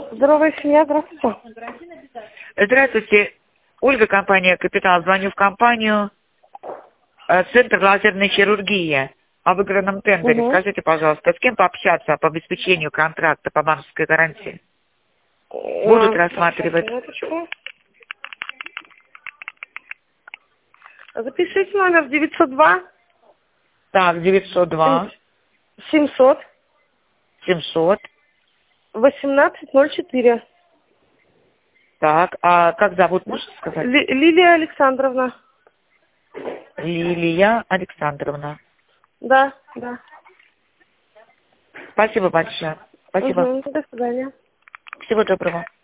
Здоровая семья, здравствуйте. Здравствуйте. Ольга, компания «Капитал». Звоню в компанию «Центр лазерной хирургии» о выигранном тендере. Угу. Скажите, пожалуйста, с кем пообщаться по обеспечению контракта по банковской гарантии? Будут рассматривать? Минуточку. Запишите номер 902 Так, 902 700 700. 1804. Так, а как зовут, можете сказать? Лилия Александровна. Лилия Александровна. Да, да. Спасибо большое. Спасибо. Угу. До свидания. Всего доброго.